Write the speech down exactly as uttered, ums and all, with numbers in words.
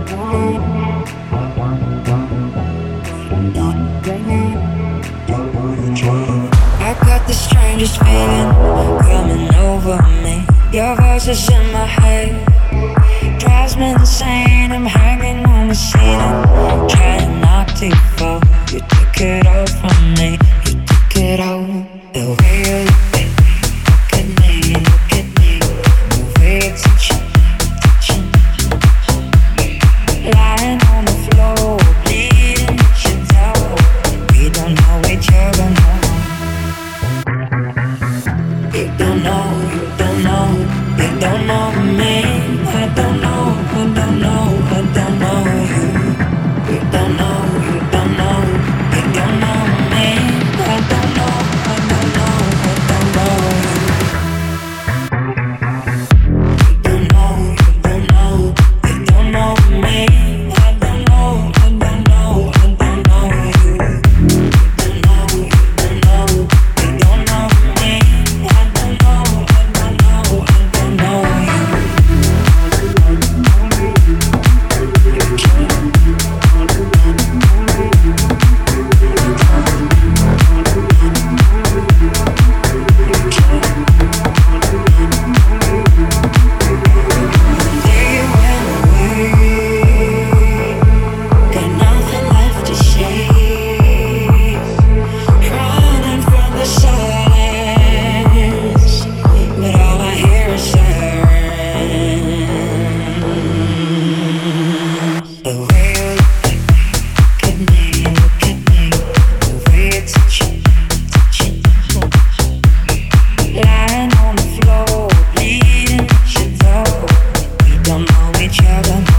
I got the strangest feeling coming over me. Your voice is in my head, drives me insane. I'm hanging on the ceiling, trying not to fall. You took it all from me, you took it all. The way you look at me, look at me, look at me. The way you touch me, touch me. Lying on the floor, bleeding shit out. We don't know each other no more. You don't know, you don't know, you don't know me. I don't know, I don't know, I don't know you. You don't know, you don't know, you don't know me. I don't know, I don't know, I don't know you. You don't know, you don't know, you don't know me. I don't know, I don't know, I don't know you. You don't know, you don't know, you don't know me. I don't know, I don't know, I don't know you. Lying on the floor, bleeding shit out. We don't know each other.